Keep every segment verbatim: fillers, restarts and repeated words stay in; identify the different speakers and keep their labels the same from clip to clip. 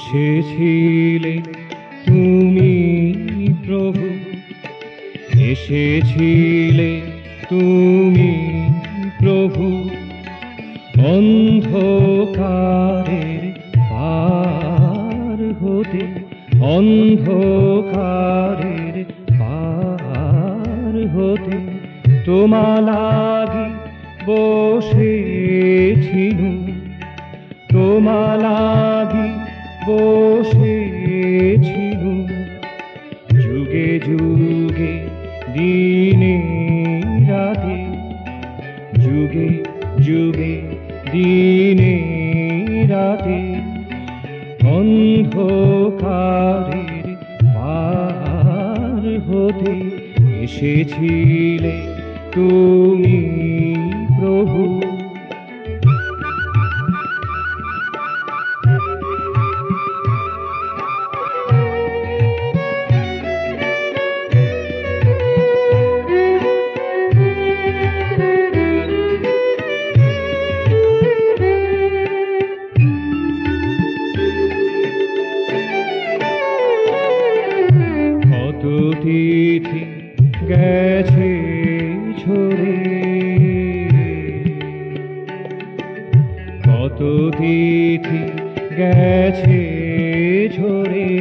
Speaker 1: এসেছিলে তুমি প্রভু, এসেছিলে তুমি প্রভু, অন্ধকারের পার হতে, অন্ধকারের পার হতে তোমা লাগি বসেছিলুম, তোমা লাগি বসেছিলুম। যুগে যুগে দিনে রাতে, যুগে যুগে দিনে রাতে, অন্ধকারের পার হতে এসেছিলে তুমি প্রভু। কত তিথি গেছে ঝরে, কত তিথি গেছে ঝরে,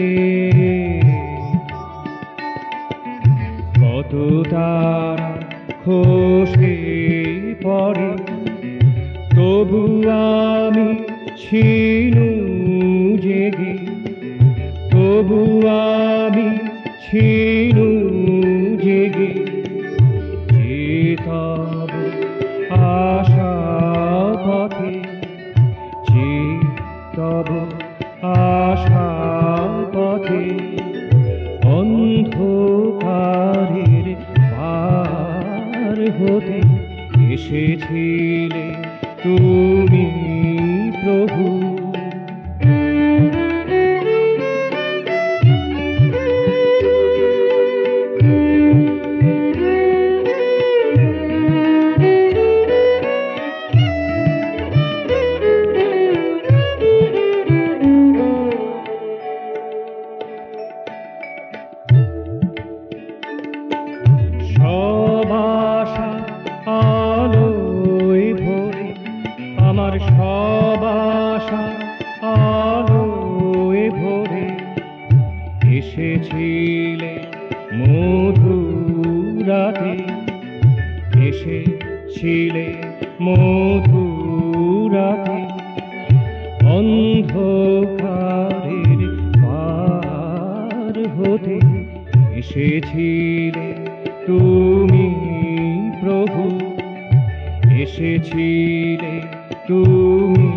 Speaker 1: কত তারা খসে পড়ে, তবু আমি ছিনু জেগে, তবু আমি ছিনু জেগে। যে তব আশা পথে, যে তব আশা পথে, অন্ধকারের পার হতে এসেছিলে তুমি প্রভু। সব আশা আলোয় ভরে, আমার সব আশা আলোয় ভরে, এসেছিলে মধুরাতে, এসেছিলে মধুরাতে, অন্ধকারের পার হতে এসেছিলে তুমি প্রভু, এসেছিলে তুমি